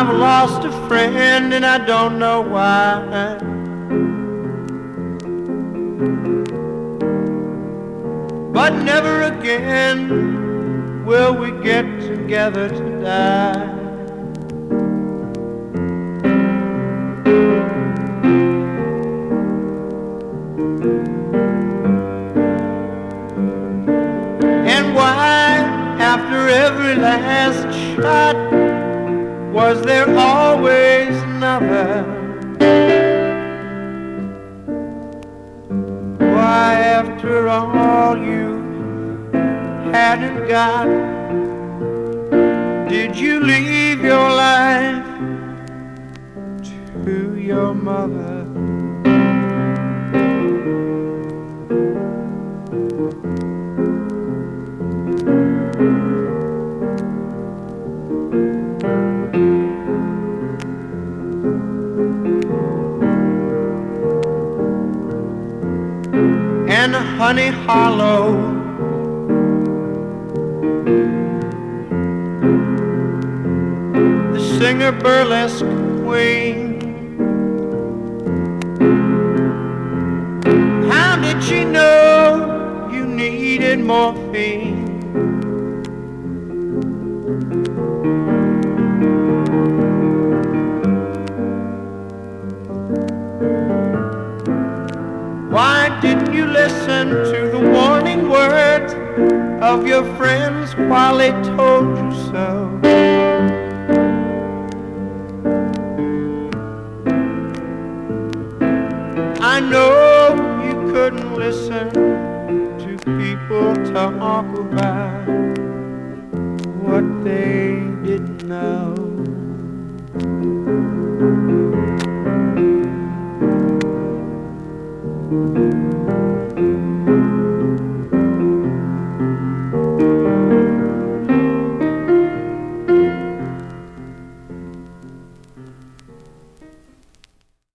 I've lost a friend and I don't know why. But never again will we get together to die. And why, after every last shot, was there always another? Why, after all you hadn't got, did you leave your life to your mother? And Honey Hollow, the singer burlesque queen, how did she know you needed morphine? Why didn't you listen to the warning words of your friends while they told you so? I know you couldn't listen to people talk about what they didn't know.